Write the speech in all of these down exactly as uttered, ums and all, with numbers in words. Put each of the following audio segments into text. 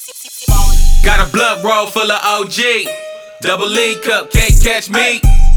Got a blood roll full of O G. Double E cup, can't catch me.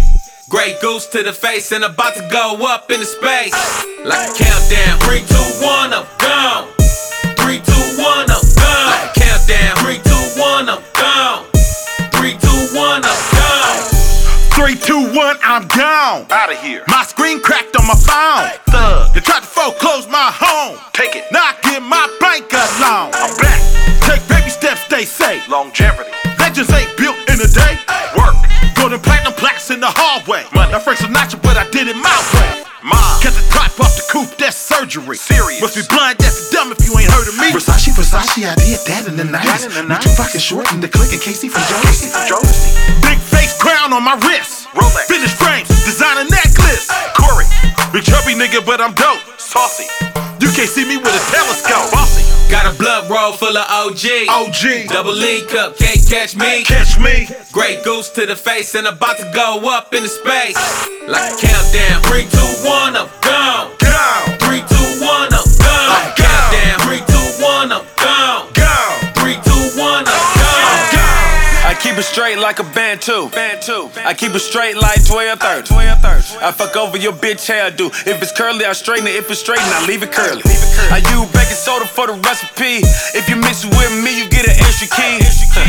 Grey Goose to the face and about to go up into space. Like a countdown, three, two, one, I'm gone. Three, two, one, I'm gone. Like a countdown, three, two, one, I'm gone. Three, two, one, I'm gone. Three, two, one, I'm gone. Out of here. My screen cracked on my phone. Thug. They tried to foreclose my home. Take it. Now I get my bank alone. I'm back. Take baby steps, they say. Longevity. Legends ain't built in a day. Work. Golden platinum plaques in the hallway. Money. Not Frank Sinatra, but I did it my way. Mom. Cut the top off the coupe, that's surgery. Serious. Must be blind, that's dumb if you ain't heard of me. Versace, Versace, I did that in the nineties. in the Me too fucking short in the click and Casey from Jodeci. Jodeci. Big face crown on my wrist. Rolex. Vintage frames, designer necklace. Corey. Big chubby nigga, but I'm dope. Saucy. You can't see me with a telescope. Bossy. Got a blood roll full of O G. O G. Double E cup, can't catch me. Catch me. Grey Goose to the face and about to go up into space. Like a countdown, three, two, one, I'm gone. Gone. Three, two, one, I'm gone. I'm gone. Countdown, three, two, one, I'm gone. Gone. Three, two, one, I'm gone. I keep it straight like a Bantu. Bantu. I keep it straight like twelve thirty. twelve thirty. I fuck over your bitch hairdo. If it's curly, I straighten it. If it's straight, I leave it curly. I use baking soda for the recipe. If you mix it with me, you get an extra key.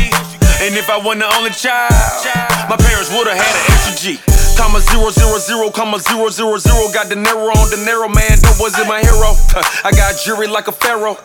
And if I wasn't the only child, my parents would've had an extra G. Comma zero zero zero, comma zero zero zero. Got De Niro on De Niro, man. Dope boys is my hero. I got jury like a pharaoh.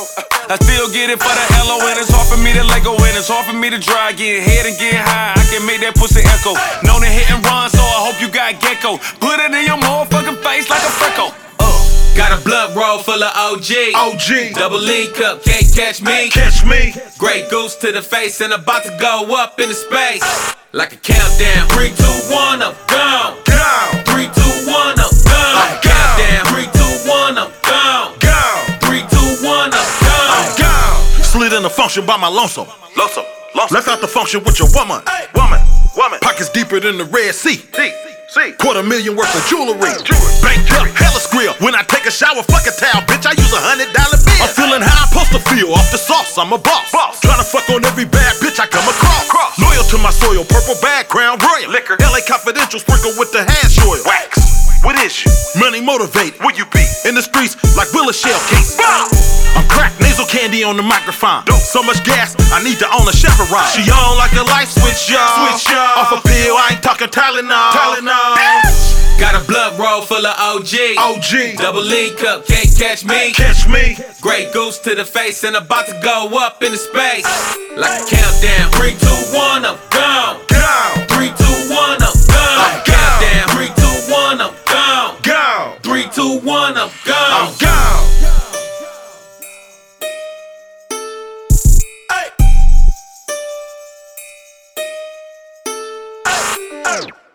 I still get it for the L O, and it's hard for me to let go, and it's hard for me to dry, getting head and getting high. I can make that pussy echo. Known to hit and run, so I hope you got gecko. Put it in your motherfucking face like a freckle. Uh. Got a blood roll full of O G. O G. Double E cup, can't catch me. Catch me. Grey Goose to the face and about to go up into space. Like a countdown, three, two, one, I'm gone. Gone. Three, two, one, I'm gone. I'm gone. Countdown, three, two, one, I'm gone. Gone. Three, two, one, I'm gone. Gone. Slid in the function by my lonesome. Lonesome. Lonesome. Left out the function with your woman. Woman. Woman. Pockets deeper than the Red Sea. See. See. Quarter million worth of jewelry. Jewelry. Bank up, hella grill. When I take a shower, fuck a towel, bitch. I use a hundred dollar bill. I'm feeling how I'm supposed to feel. Off the sauce, I'm a boss. Boss. Tryna fuck on every bad bitch I come across. Cross. Loyal to my soil, purple bag, crown royal. Liquor. L A Confidential, sprinkled with the hash oil. Wax. What is you? Money motivate. What you be? In the streets like Willis Shell case. Bow. I'm cracked, nasal candy on the microphone. Dope. So much gas, I need to own a Chevron. She on like a light switch, y'all. Switch, y'all. Off a pill, I ain't talking Tylenol. Tylenol. Got a blood roll full of O G. O G. Double E cup, can't catch me. Catch me. Grey Goose to the face and about to go up into space. Like a countdown, three, two, one, I'm gone. Gone. Three, two, one, I'm gone. I'm gone. Countdown, three, two, one, I'm gone. Gone. Three, two, one, I'm gone. I'm gone. Hey.